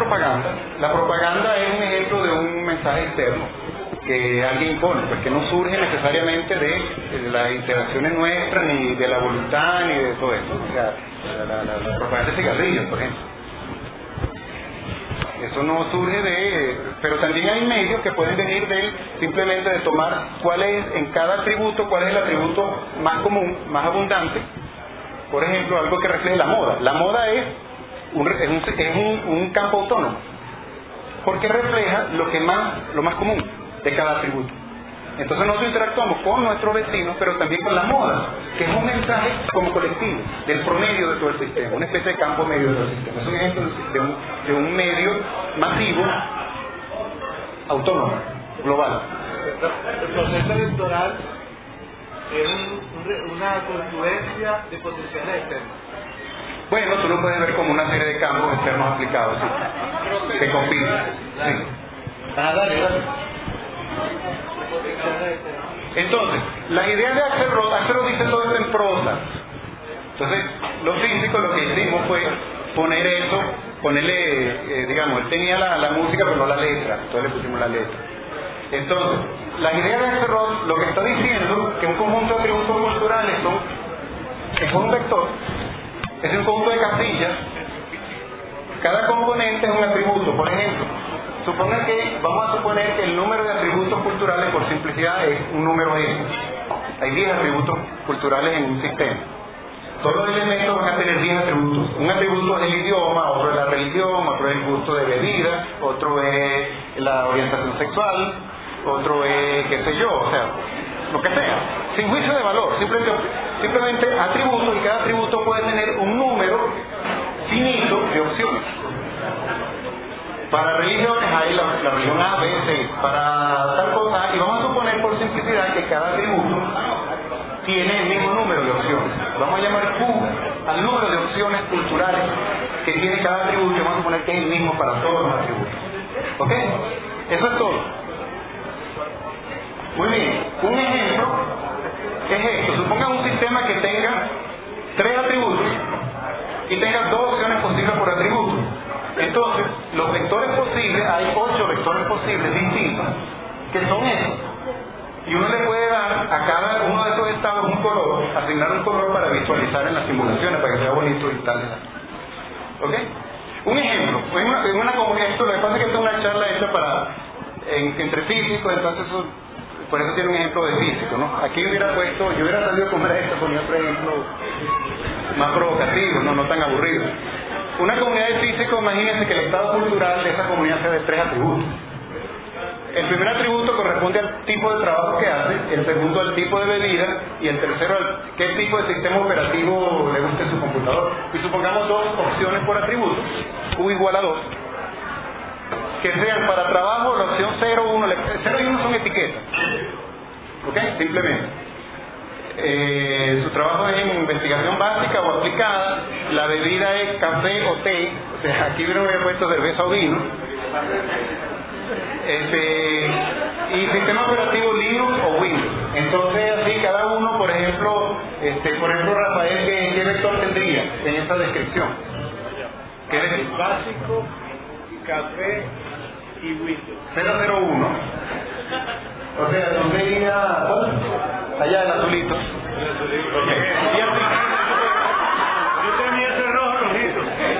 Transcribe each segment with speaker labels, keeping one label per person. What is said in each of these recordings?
Speaker 1: propaganda. La propaganda es un ejemplo de un mensaje externo que alguien impone, pues que no surge necesariamente de las interacciones nuestras, ni de la voluntad, ni de todo eso. O sea, la propaganda de cigarrillos, por ejemplo. Eso no surge pero también hay medios que pueden venir simplemente de tomar cuál es en cada atributo, cuál es el atributo más común, más abundante. Por ejemplo, algo que refleje la moda. La moda es un campo autónomo, porque refleja lo más común de cada atributo. Entonces nosotros interactuamos con nuestros vecinos, pero también con la moda, que es un mensaje como colectivo, del promedio de todo el sistema, una especie de campo medio de todo el sistema. Es un ejemplo de un medio masivo, autónomo, global.
Speaker 2: El proceso electoral es una confluencia de potenciales externos.
Speaker 1: Bueno, tú lo puedes ver como una serie de campos externos aplicados, sí, que compiten. Sí. Dale. Entonces, la idea de Axel Roth dice todo esto en prosa. Entonces, los físicos lo que hicimos fue ponerle, digamos, él tenía la música pero no la letra, entonces le pusimos la letra. Entonces, la idea de Axel Roth lo que está diciendo que un conjunto de atributos culturales es un vector, es un conjunto de casillas, cada componente es un atributo. Por ejemplo, vamos a suponer que el número de atributos culturales, por simplicidad, es un número N. Hay 10 atributos culturales en un sistema. Todos los elementos van a tener 10 atributos. Un atributo es el idioma, otro es la religión, otro es el gusto de bebida, otro es la orientación sexual, otro es qué sé yo, o sea, lo que sea. Sin juicio de valor, simplemente atributos, y cada atributo puede tener un número finito de opciones. Para religiones hay la religión A, B, C, para tal cosa, y vamos a suponer por simplicidad que cada atributo tiene el mismo número de opciones. Vamos a llamar Q al número de opciones culturales que tiene cada atributo, y vamos a suponer que es el mismo para todos los atributos. ¿Ok? Eso es todo. Muy bien, un ejemplo es esto. Supongan un sistema que tenga 3 atributos y tenga 2 opciones posibles por atributo. Entonces, los vectores posibles, hay 8 vectores posibles distintos, que son esos. Y uno le puede dar a cada uno de esos estados un color, asignar un color para visualizar en las simulaciones, para que sea bonito y tal. ¿Ok? Un ejemplo, en una comunidad, esto lo que pasa es que esta es una charla hecha entre físicos, entonces por eso tiene un ejemplo de físico, ¿no? Aquí yo hubiera salido a comer esto, ponía otro ejemplo más provocativo, no tan aburrido. Una comunidad de físicos, imagínense que el estado cultural de esa comunidad sea de 3 atributos. El primer atributo corresponde al tipo de trabajo que hace, el segundo al tipo de bebida, y el tercero al qué tipo de sistema operativo le guste su computador. Y supongamos 2 opciones por atributo, U igual a 2, que sean para trabajo la opción 0, 1, 0 y 1 son etiquetas. ¿Ok? Simplemente. Su trabajo es en investigación básica o aplicada, la bebida es café o té, o sea, aquí hubiera puesto cerveza o vino, y sistema operativo Linux o Windows. Entonces así cada uno, por ejemplo Rafael, ¿qué vector tendría en esa descripción? ¿Qué es?
Speaker 2: Básico, café y Windows.
Speaker 1: 001. O sea, ¿dónde iría? Allá el azulito. Okay.
Speaker 2: Yo tenía ese rojo rojito.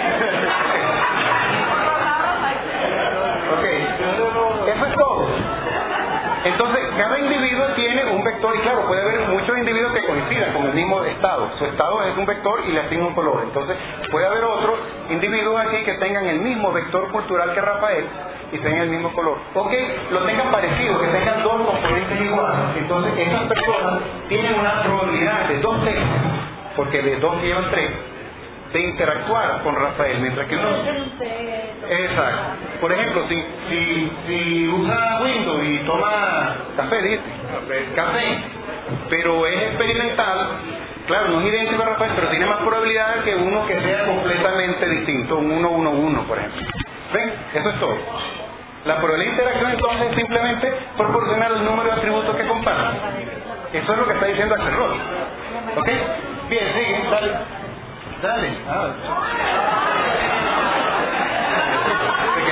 Speaker 1: Ok. Eso es todo. Entonces, cada individuo tiene un vector, y claro, puede haber muchos individuos que coincidan con el mismo estado. Su estado es un vector y le asigna un color. Entonces, puede haber otros individuos aquí que tengan el mismo vector cultural que Rafael y tengan el mismo color. O que lo tengan parecido, que tengan 2 componentes iguales. Entonces, esas personas tienen una probabilidad de 2 tercios, porque de 2 llevan 3, de interactuar con Rafael, mientras que uno... Exacto. Por ejemplo, si usa Windows y toma café, dice, café, pero es experimental, claro, no es idéntico a Rafael, pero tiene más probabilidad que uno que sea completamente distinto, un 1-1-1, por ejemplo. ¿Ven? Eso es todo. La probabilidad de interacción entonces es simplemente proporcionar el número de atributos que comparten. Eso es lo que está diciendo Axel Roth. ¿Ok? Bien, sigue, dale.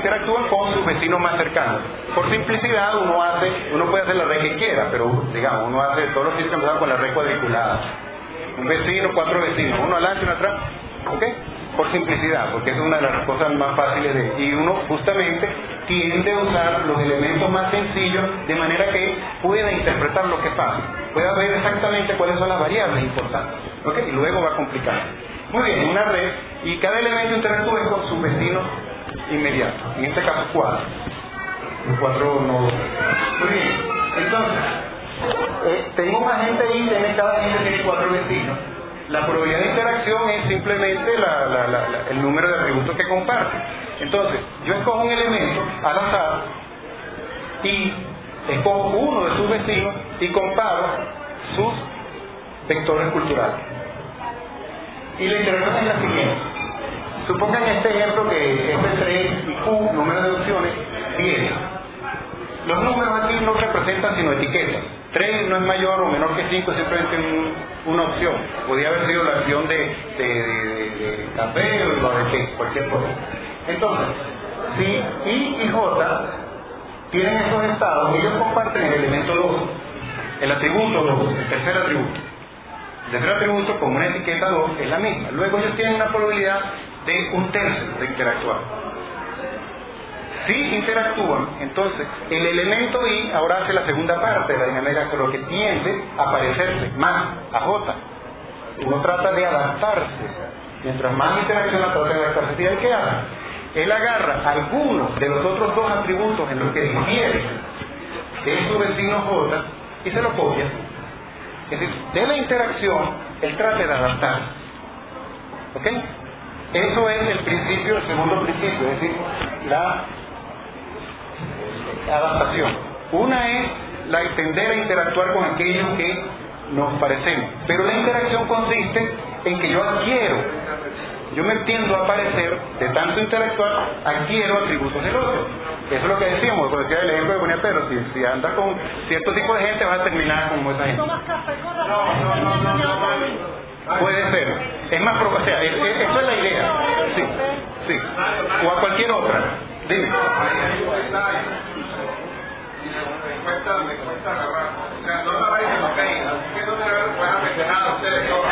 Speaker 1: interactúan con sus vecinos más cercanos. Por simplicidad uno puede hacer la red que quiera, pero digamos, uno hace todos los sitios que empiezan con la red cuadriculada. Un vecino, 4 vecinos, uno adelante y uno atrás, ¿ok? Por simplicidad, porque es una de las cosas más fáciles y uno justamente tiende a usar los elementos más sencillos de manera que pueda interpretar lo que pasa, pueda ver exactamente cuáles son las variables importantes, ¿ok? Y luego va a complicar. Muy bien, una red, y cada elemento interactúa con sus vecinos inmediatos, en este caso 4. Los 4 nodos. Muy bien, entonces, tengo una gente ahí, cada gente tiene 4 vecinos. La probabilidad de interacción es simplemente el número de atributos que comparte. Entonces, yo escojo un elemento al azar y escojo uno de sus vecinos y comparo sus vectores culturales. Y la interacción es la siguiente. Supongan este ejemplo que F3 y Q, número de opciones, 10. Los números aquí no representan sino etiquetas. 3 no es mayor o menor que 5, es simplemente una opción. Podría haber sido la opción de café o de té, cualquier cosa. Entonces, si I y J tienen estos estados, ellos comparten el elemento 2, el atributo 2, el tercer atributo. El tercer atributo con una etiqueta 2 es la misma. Luego ellos tienen una probabilidad de 1/3 de interactuar. Si interactúan, entonces el elemento I ahora hace la segunda parte de la dinámica, pero que tiende a parecerse más a J. Uno trata de adaptarse. Mientras más interacciona, trata de adaptarse. ¿Y él qué hace? Él agarra algunos de los otros 2 atributos en los que difiere de su vecino J y se lo copia. Es decir, de la interacción, él trata de adaptarse. ¿Ok? Eso es el principio, el segundo principio, es decir, la adaptación. Una es tender a interactuar con aquellos que nos parecemos, pero la interacción consiste en que yo me tiendo a parecer, de tanto interactuar, adquiero atributos del otro. Eso es lo que decíamos, como decía el ejemplo que ponía Pedro, si andas con cierto tipo de gente vas a terminar como esa gente. Puede ser, es más o sea, eso es la idea, sí, o a cualquier otra. Dime. Me cuesta agarrar. O sea, no la vais a tocar. ¿Qué no te voy a mencionar a ustedes todos?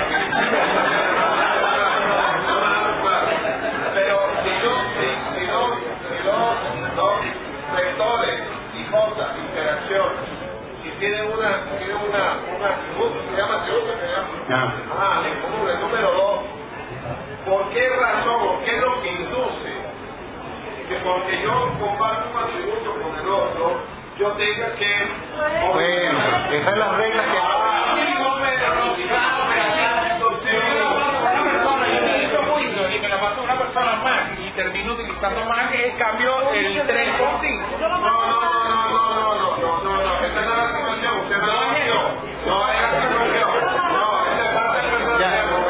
Speaker 1: Pero si dos vectores y J, interacción, si tienen un atributo, se llama atributo, el número 2, ¿por qué razón o qué es lo que induce que porque yo comparto un atributo con el otro, yo tenga que... Bueno, esas son las reglas que... una persona más y termino utilizando más el cambio el 3 por 5. No, esa no es la situación, usted no es eso. No es la situación. No, esa es parte del personaje.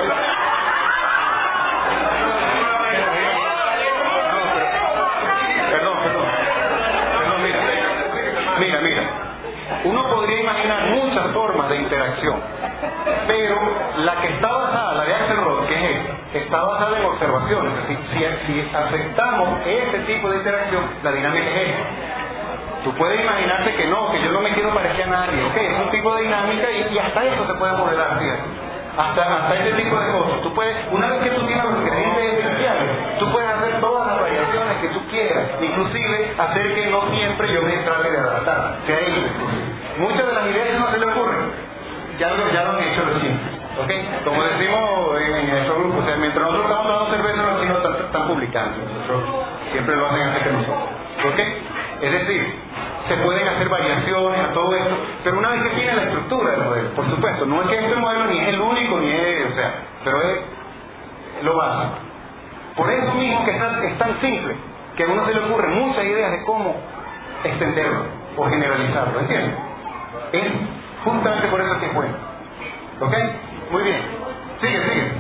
Speaker 1: Mira, uno podría imaginar muchas formas de interacción, pero la que está basada, la de Axelrod, que es esta, está basada en observaciones. Es decir, si aceptamos este tipo de interacción, la dinámica es esta. Tú puedes imaginarte que yo no me quiero parecer a nadie, ¿ok? Es un tipo de dinámica y hasta eso se puede modelar, fíjate. Hasta ese tipo de cosas. Tú puedes, una vez que tú tienes los ingredientes esenciales, tú puedes hacer todas las variaciones que tú quieras, inclusive hacer que no siempre yo me trate de adaptar, que hay inclusive. Muchas de las ideas no se le ocurren, ya lo han hecho los chinos, ¿ok? Como decimos en nuestro grupo, o sea, mientras nosotros estamos dando cerveza, los chinos están publicando, nosotros siempre lo hacen antes que nosotros, ¿ok? Es decir, se pueden hacer variaciones a todo esto, pero una vez que tiene la estructura del modelo, por supuesto, no es que este modelo ni es el único, ni es, o sea, pero es lo básico. Por eso mismo que es tan simple, que a uno se le ocurren muchas ideas de cómo extenderlo o generalizarlo, ¿entiendes? Es justamente por eso que es bueno. ¿Ok? Muy bien. Sigue.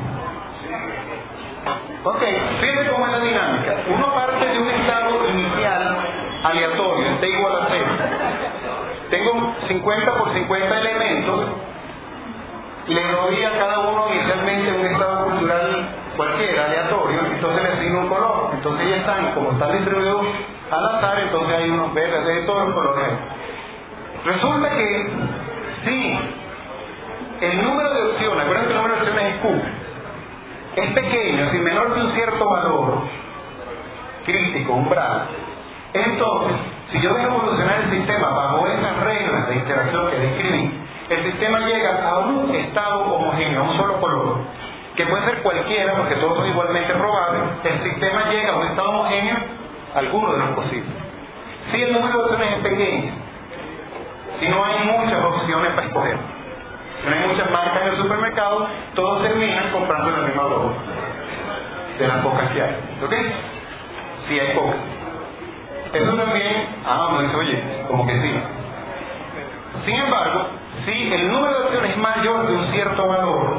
Speaker 1: Ok, fíjense cómo es la dinámica. Uno parte de un estado inicial aleatorio, t igual a 0. Tengo 50 por 50 elementos, le doy a cada uno inicialmente un estado cultural cualquiera, aleatorio, entonces le asigno un color. Entonces ya están, como están distribuidos al azar, entonces hay unos verdes, de todos los colores. Resulta que si el número de opciones, acuérdense que el número de opciones es Q, es pequeño, es decir, menor que un cierto valor crítico, umbral, entonces, si yo dejo evolucionar el sistema bajo esas reglas de interacción que describí, el sistema llega a un estado homogéneo, a un solo color, que puede ser cualquiera, porque todos son igualmente probables. El sistema llega a un estado homogéneo, alguno de los posibles. Si el número de opciones es pequeño, si no hay muchas opciones para escoger, si no hay muchas marcas en el supermercado, todos terminan comprando la misma droga, de las pocas que hay. ¿Ok? Si hay pocas. Eso también, uno dice, oye, como que sí. Sin embargo, si el número de opciones es mayor de un cierto valor,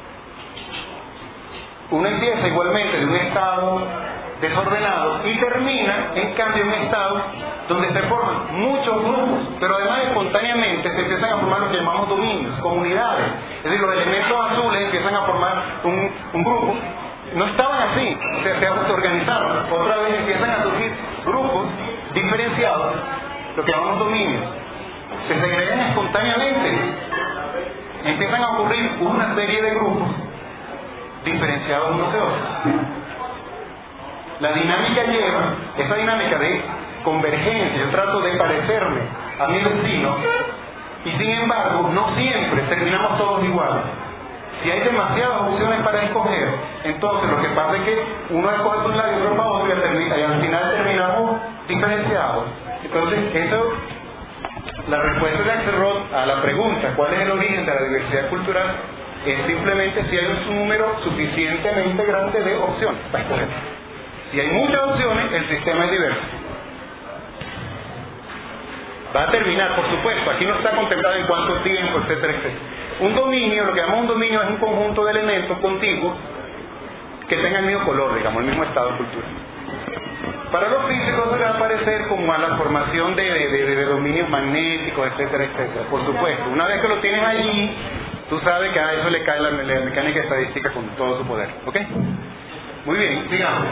Speaker 1: uno empieza igualmente de un estado desordenado y termina, en cambio, en un estado donde se forman muchos grupos, pero además espontáneamente se empiezan a formar lo que llamamos dominios, comunidades. Es decir, los elementos azules empiezan a formar un grupo. No estaban así, se autoorganizaron. Otra vez empiezan a surgir grupos diferenciados, lo que llamamos dominios. Se segregan espontáneamente. Empiezan a ocurrir una serie de grupos diferenciados unos de otros. La dinámica lleva, esa dinámica de convergencia, yo trato de parecerme a mi vecino, y sin embargo, no siempre terminamos todos iguales. Si hay demasiadas opciones para escoger, entonces lo que pasa es que uno escoge por un lado y otro para otro, y al final terminamos diferenciados. Entonces, eso, la respuesta de Axelrod a la pregunta ¿cuál es el origen de la diversidad cultural? Es simplemente si hay un número suficientemente grande de opciones para escoger. Si hay muchas opciones, el sistema es diverso. Va a terminar, por supuesto, aquí no está contemplado en cuánto tiempo, etcétera, etcétera. Un dominio, lo que llamamos un dominio, es un conjunto de elementos contiguos que tengan el mismo color, digamos, el mismo estado cultural. Para los físicos se le va a parecer como a la formación de dominios magnéticos, etcétera, etcétera. Por supuesto, una vez que lo tienes allí, tú sabes que a eso le cae la mecánica estadística con todo su poder. ¿Ok? Muy bien, sigamos.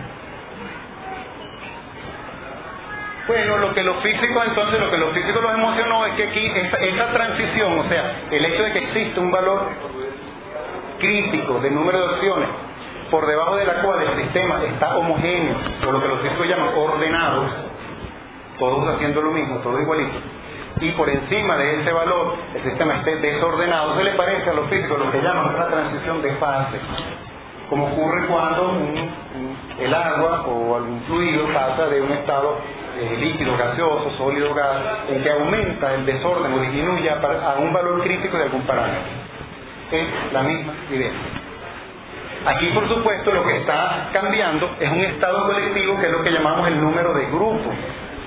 Speaker 1: Bueno, lo que los físicos los emocionó es que aquí esta transición, o sea, el hecho de que existe un valor crítico de número de opciones por debajo de la cual el sistema está homogéneo, o lo que los físicos llaman ordenados, todos haciendo lo mismo, todos igualitos, y por encima de ese valor el sistema esté desordenado, se le parece a los físicos lo que llaman una transición de fase, como ocurre cuando el agua o algún fluido pasa de un estado líquido, gaseoso, sólido, gas, en que aumenta el desorden o disminuye a un valor crítico de algún parámetro. Es la misma idea. Aquí, por supuesto, lo que está cambiando es un estado colectivo, que es lo que llamamos el número de grupos.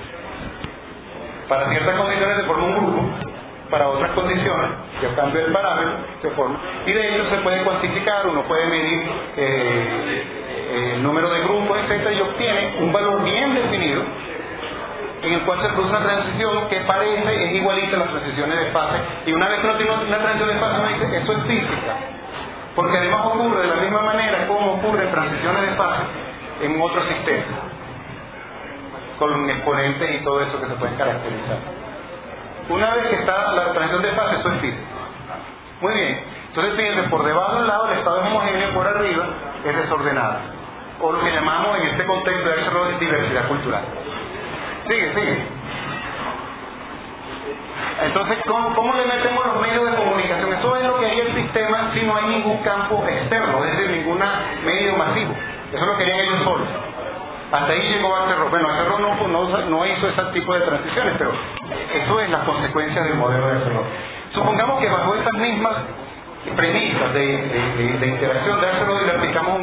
Speaker 1: Para ciertas condiciones se forma un grupo, para otras condiciones, que cambia el parámetro, se forma. Y de ello se puede cuantificar, uno puede medir el número de grupos, etcétera, y obtiene un valor bien definido, en el cual se produce una transición que es igualita a las transiciones de fase. Y una vez que uno tiene una transición de fase, uno dice, eso es física. Porque además ocurre de la misma manera como ocurren transiciones de fase en otros sistemas, con exponentes y todo eso que se pueden caracterizar. Una vez que está la transición de fase, eso es física. Muy bien. Entonces, fíjense, por debajo de un lado el estado es homogéneo, por arriba es desordenado. O lo que llamamos en este contexto de Axelrod diversidad cultural. Sigue. Entonces, ¿cómo le metemos los medios de comunicación? Eso es lo que haría el sistema si no hay ningún campo externo, es decir, ningún medio masivo. Eso lo querían ellos solos. Hasta ahí llegó Axelrod. Bueno, Axelrod no hizo ese tipo de transiciones, pero eso es la consecuencia del modelo de Axelrod. Supongamos que bajo esas mismas premisas de interacción de Axelrod le aplicamos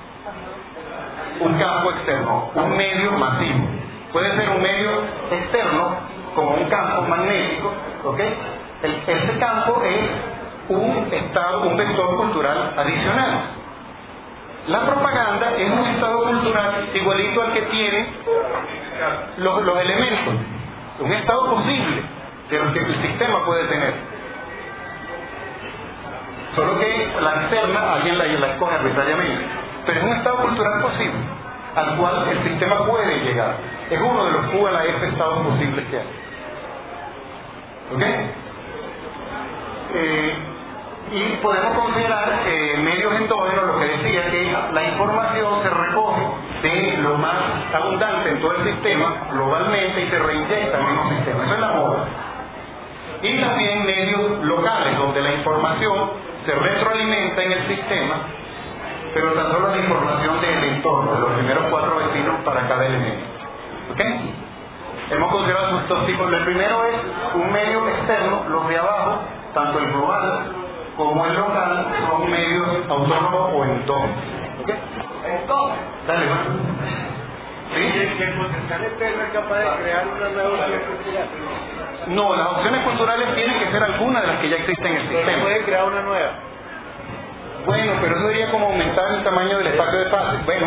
Speaker 1: un campo externo, un medio masivo. Puede ser un medio externo, como un campo magnético, ¿ok? Ese campo es un vector cultural adicional. La propaganda es un estado cultural igualito al que tiene los elementos, un estado posible de lo que el sistema puede tener. Solo que la externa alguien la escoge arbitrariamente, pero es un estado cultural posible al cual el sistema puede llegar. es uno de los Q a la F estados posibles que hay. ¿Ok? Y podemos considerar medios endógenos, lo que decía, que la información se recoge de lo más abundante en todo el sistema globalmente y se reinyecta en el mismo sistema. Eso es la moda. Y también medios locales, donde la información se retroalimenta en el sistema, pero tan solo la información del entorno, de los primeros 4 vecinos para cada elemento. ¿Ok? Hemos considerado estos dos tipos. El primero es un medio externo, los de abajo, tanto el global como el local, son medios autónomos o endógenos. ¿Ok?
Speaker 2: Entonces,
Speaker 1: Dale, ¿no?
Speaker 2: ¿sí? Que el potencial externo es capaz de crear una nueva opción cultural.
Speaker 1: No, las opciones culturales tienen que ser algunas de las que ya existen en el
Speaker 2: Pero
Speaker 1: sistema.
Speaker 2: puede crear una nueva.
Speaker 1: Bueno, pero eso sería como aumentar el tamaño del espacio de fase. Bueno,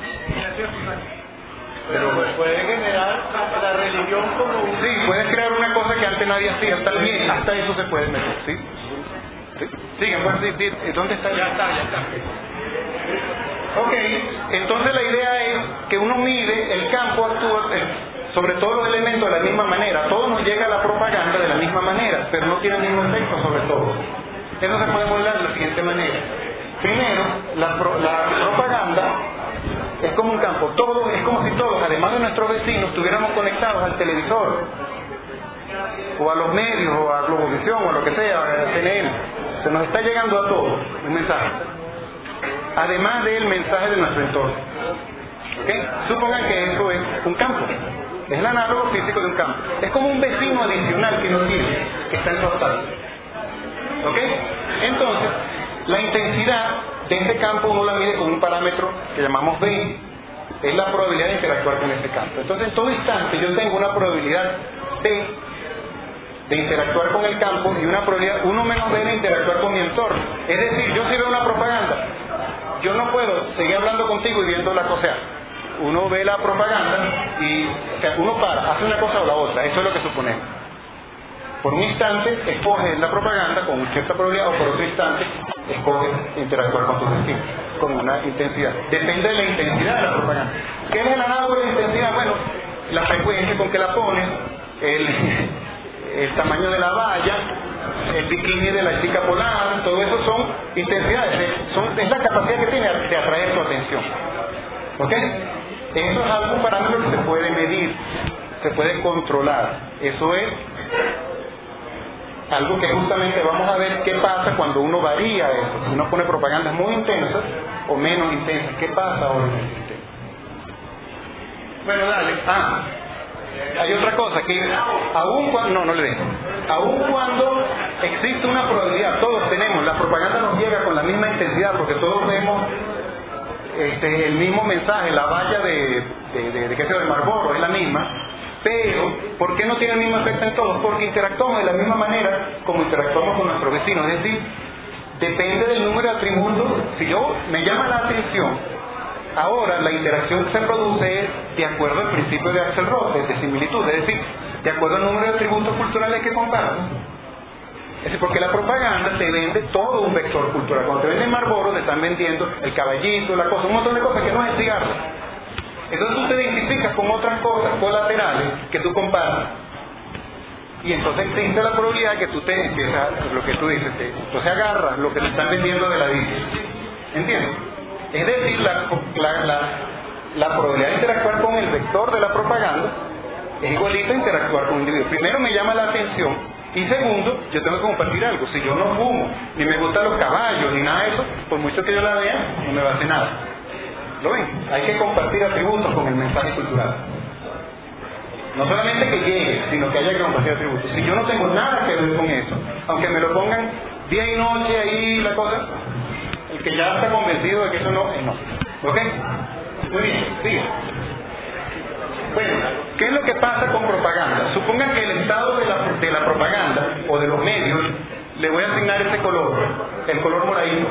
Speaker 2: Pero puede generar la religión como un...
Speaker 1: sí, puedes crear una cosa que antes nadie hacía, también, hasta eso se puede meter, ¿sí? ¿Sí? Sigan, pues, sí, ¿dónde está?
Speaker 2: Ya está.
Speaker 1: Ok, entonces la idea es que uno mide, el campo actúa sobre todos los elementos de la misma manera, a todos nos llega la propaganda de la misma manera, pero no tiene el mismo efecto sobre todo. Eso se puede modelar de la siguiente manera. Primero, la propaganda es como un campo, todo es como si todos, además de nuestros vecinos, estuviéramos conectados al televisor, o a los medios, o a Globovisión, o a lo que sea, a CNN. Se nos está llegando a todos un mensaje, además del mensaje de nuestro entorno. ¿Okay? Supongan que eso es un campo, es el análogo físico de un campo. Es como un vecino adicional que nos tiene, que está en su estado. ¿Ok? Entonces, la intensidad de este campo uno la mide con un parámetro que llamamos B. Es la probabilidad de interactuar con este campo. Entonces, en todo instante yo tengo una probabilidad B de interactuar con el campo y una probabilidad 1 menos B de interactuar con mi entorno. Es decir, yo si veo una propaganda, yo no puedo seguir hablando contigo y viendo la cosa. Uno ve la propaganda y uno hace una cosa o la otra. Eso es lo que suponemos. Por un instante escoges la propaganda con cierta probabilidad, o por otro instante escoges interactuar con tus vecinos con una intensidad. Depende de la intensidad de la propaganda. ¿Qué es el análogo de la intensidad? Bueno, la frecuencia con que la pones, el tamaño de la valla, el bikini de la chica polar, todo eso son intensidades, es la capacidad que tiene de atraer tu atención. ¿Ok? Eso es algún parámetro que se puede medir, se puede controlar. Eso es algo que justamente vamos a ver qué pasa cuando uno varía eso. Si uno pone propagandas muy intensas o menos intensas, ¿qué pasa ahora en el sistema? Bueno, dale. Hay otra cosa que aún cuando aún cuando existe una probabilidad, todos tenemos, la propaganda nos llega con la misma intensidad porque todos vemos el mismo mensaje, la valla de qué sé yo, de Marlboro es la misma. Pero, ¿por qué no tiene el mismo efecto en todos? Porque interactuamos de la misma manera como interactuamos con nuestros vecinos. Es decir, depende del número de atributos. Si yo me llama la atención, ahora la interacción que se produce es de acuerdo al principio de Axelrod, de similitud. Es decir, de acuerdo al número de atributos culturales que comparto. Es decir, porque la propaganda te vende todo un vector cultural. Cuando te venden Marlboro, te están vendiendo el caballito, la cosa, un montón de cosas que no es el cigarro. Entonces tú te identificas con otras cosas colaterales que tú comparas. Y entonces existe la probabilidad que tú te empiezas, lo que tú dices, entonces agarras lo que te están vendiendo de la vida. ¿Entiendes? Es decir, la probabilidad de interactuar con el vector de la propaganda es igualita a interactuar con un individuo. Primero me llama la atención y segundo, yo tengo que compartir algo. Si yo no fumo, ni me gustan los caballos, ni nada de eso, por mucho que yo la vea, no me va a hacer nada. ¿Lo ven? Hay que compartir atributos con el mensaje cultural. No solamente que llegue, sino que haya que compartir atributos. Si yo no tengo nada que ver con eso, aunque me lo pongan día y noche ahí la cosa, el que ya está convencido de que eso no, es no. ¿Ok? Muy bien, sigue. Bueno, ¿qué es lo que pasa con propaganda? Supongan que el estado de la propaganda o de los medios le voy a asignar ese color, el color moradito.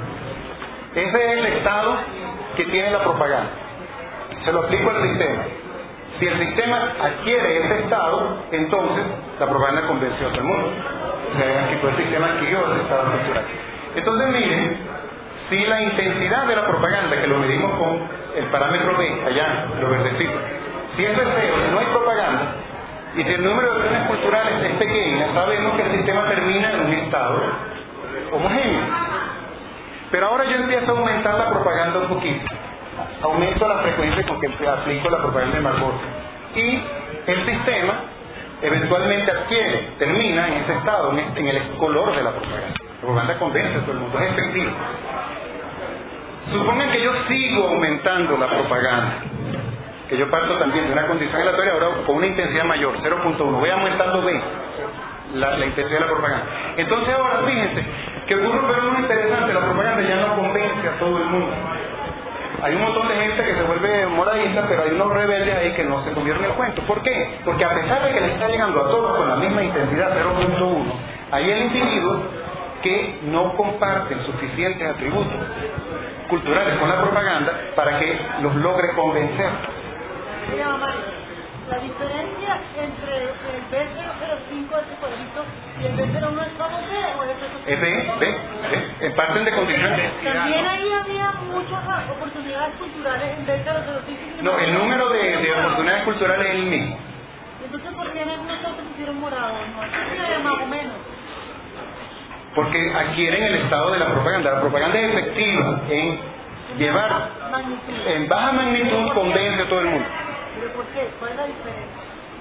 Speaker 1: Ese es el estado que tiene la propaganda. Se lo aplico al sistema. Si el sistema adquiere ese estado, entonces la propaganda convenció a todo el mundo. Aquí todo el sistema adquirió ese estado cultural. Entonces miren, si la intensidad de la propaganda, que lo medimos con el parámetro B, allá, lo verdecito, Si eso es cero, si no hay propaganda, y si el número de opciones culturales es pequeño, sabemos que el sistema termina en un estado homogéneo. Pero ahora yo empiezo a aumentar la propaganda un poquito. Aumento la frecuencia con que aplico la propaganda de Margot. Y el sistema eventualmente termina en ese estado, en el color de la propaganda. La propaganda convence a todo el mundo, es efectiva. Supongan que yo sigo aumentando la propaganda, que yo parto también de una condición aleatoria, ahora con una intensidad mayor, 0.1, voy aumentando B, la intensidad de la propaganda. Entonces ahora fíjense que ocurre un fenómeno interesante, la propaganda ya no convence a todo el mundo. Hay un montón de gente que se vuelve moradista, pero hay unos rebeldes ahí que no se comieron el cuento. ¿Por qué? Porque a pesar de que le está llegando a todos con la misma intensidad, 0.1, hay el individuo que no comparten suficientes atributos culturales con la propaganda para que los logre convencer.
Speaker 3: La diferencia entre el B005 ese cuadrito y el B01 es como
Speaker 1: B, parten de condiciones.
Speaker 3: También ahí había muchas oportunidades culturales en B005.
Speaker 1: No, el número de oportunidades culturales es el mismo.
Speaker 3: Entonces, ¿por qué algunos otros pusieron morado? No, más o menos.
Speaker 1: Porque adquieren el estado de la propaganda. La propaganda es efectiva en llevar en baja magnitud, convence a todo el mundo.
Speaker 3: ¿Pero por qué? ¿Cuál es la diferencia?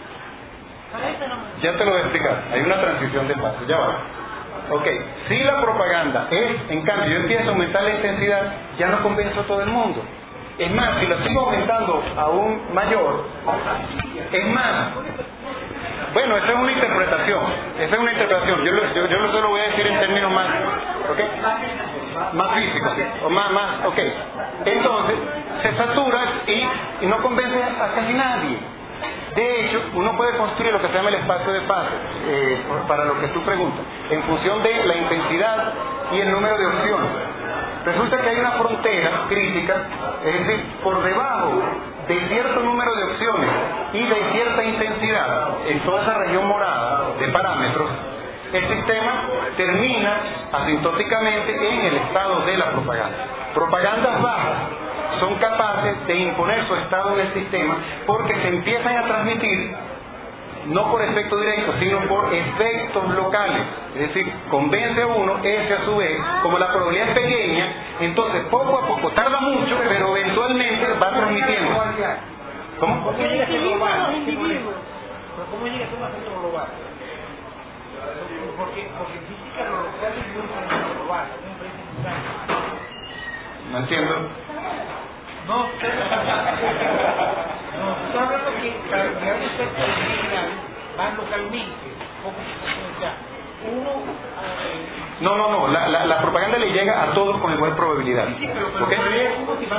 Speaker 1: Ya te lo voy a explicar. Hay una transición de paso, ya va. Ok, si la propaganda es, en cambio, yo empiezo a aumentar la intensidad, ya no convenzo a todo el mundo. Es más, si la sigo aumentando aún mayor, es más. Bueno, esa es una interpretación. Yo lo voy a decir en términos más, ¿ok? Más físicos, o más, ok. Entonces, se satura y no convence a casi nadie. De hecho, uno puede construir lo que se llama el espacio de fases, para lo que tú preguntas, en función de la intensidad y el número de opciones. Resulta que hay una frontera crítica, es decir, por debajo de cierto número de opciones y de cierta intensidad en toda esa región morada de parámetros, el sistema termina asintóticamente en el estado de la propaganda. Propagandas bajas son capaces de imponer su estado en el sistema porque se empiezan a transmitir no por efecto directo, sino por efectos locales. Es decir, convence a uno, ese a su vez, como la probabilidad es pequeña, entonces poco a poco, tarda mucho, pero eventualmente va transmitiendo. ¿Cómo?
Speaker 3: Porque el equilibrio de los individuos.
Speaker 2: Pero ¿cómo llega a ser un acento global? Porque en física lo local es muy global, es un precio.
Speaker 1: No entiendo.
Speaker 2: No, usted está hablando que para crear un efecto original van localmente,
Speaker 1: No, la propaganda le llega a todos con igual probabilidad.
Speaker 2: Sí, pero
Speaker 1: ¿Okay?
Speaker 2: es como si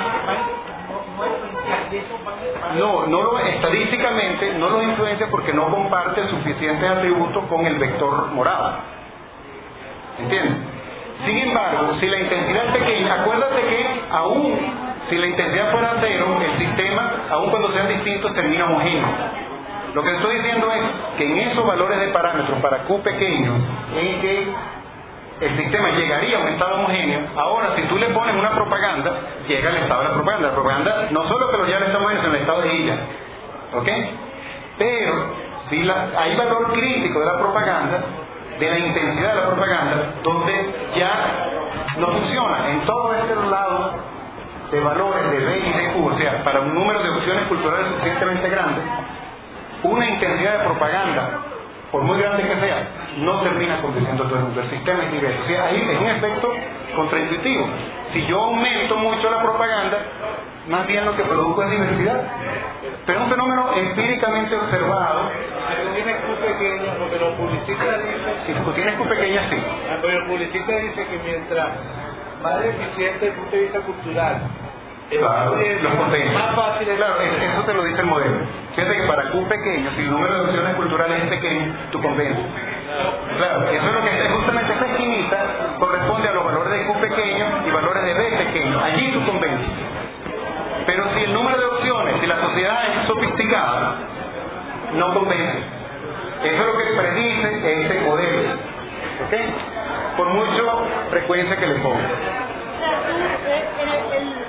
Speaker 1: No, estadísticamente no lo influencia porque no comparte suficientes atributos con el vector morado. ¿Entiendes? Sin embargo, si la intensidad es pequeña, acuérdate que aún si la intensidad fuera cero, el sistema, aun cuando sean distintos, termina homogéneo. Lo que estoy diciendo es que en esos valores de parámetros para Q pequeño, en que el sistema llegaría a un estado homogéneo, ahora si tú le pones una propaganda, llega al estado de la propaganda. La propaganda no solo que lo lleva al estado homogéneo, sino al estado de ella. ¿Ok? Pero si hay valor crítico de la propaganda, de la intensidad de la propaganda, donde ya no funciona en todo este lado de valores de B y de Q, o sea, para un número de opciones culturales suficientemente grande, una intensidad de propaganda, por muy grande que sea, no termina convenciendo a todo el mundo. El sistema es diverso. O sea, ahí es un efecto contraintuitivo. Si yo aumento mucho la propaganda, más bien lo que produzco es diversidad. Pero es un fenómeno empíricamente observado.
Speaker 2: Si tú tienes Q pequeña, porque los publicistas dicen...
Speaker 1: Si tú tienes Q pequeña, sí.
Speaker 2: Pero los publicistas dicen que mientras más deficiente desde el punto de vista cultural,
Speaker 1: Claro, los convence.
Speaker 2: más fácil es...
Speaker 1: Claro, eso te lo dice el modelo. Fíjate que para Q pequeño, si el número de opciones culturales es pequeño, tú convences. Claro, eso es lo que justamente esa esquinita corresponde a los valores de Q pequeño y valores de B pequeño. Allí tú convences. Pero si el número de opciones, si la sociedad es sofisticada, no convence. Eso es lo que predice este modelo. ¿Ok? Por mucha frecuencia que le ponga.
Speaker 3: O sea, tú, el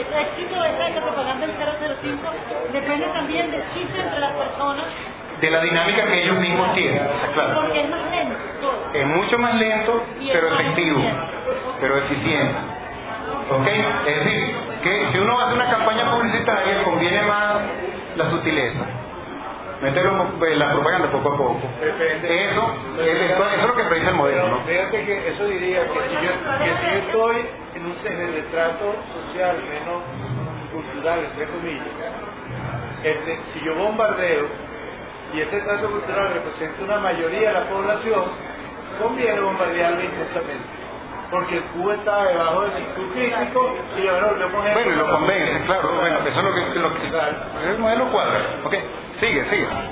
Speaker 3: éxito de esa propaganda del 005 depende también del chiste entre las personas.
Speaker 1: De la dinámica que ellos mismos tienen, claro.
Speaker 3: Porque es más lento todo.
Speaker 1: Es mucho más lento, pero efectivo, pero eficiente. ¿Ok? Es decir, que si uno hace una campaña publicitaria, conviene más la sutileza. Meter la propaganda poco a poco. Eso es lo que predice el modelo, ¿no?
Speaker 2: Fíjate que eso diría que si yo estoy en un trato social menos cultural, entre comillas, si yo bombardeo y ese trato cultural representa una mayoría de la población, conviene bombardearlo intensamente. Porque el cubo está debajo del ciclo crítico y ahora lo ponemos.
Speaker 1: Bueno, y lo convence, claro. Bueno, eso es lo que el modelo cuadra. Ok, sigue.